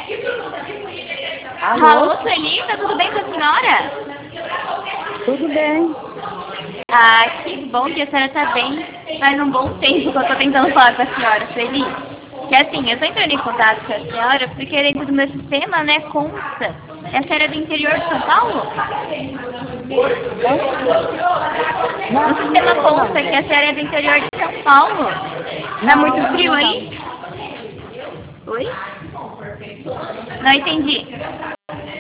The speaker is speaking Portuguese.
Alô, Celita, tudo bem com a senhora? Tudo bem. Ah, que bom que a senhora está bem. Faz um bom tempo que eu estou tentando falar com a senhora, Celi. Que assim, eu estou entrando em contato com a senhora porque dentro do meu sistema, né, consta que a senhora é do interior de São Paulo. No sistema consta que a senhora é do interior de São Paulo. Tá muito frio aí? Oi? Não entendi.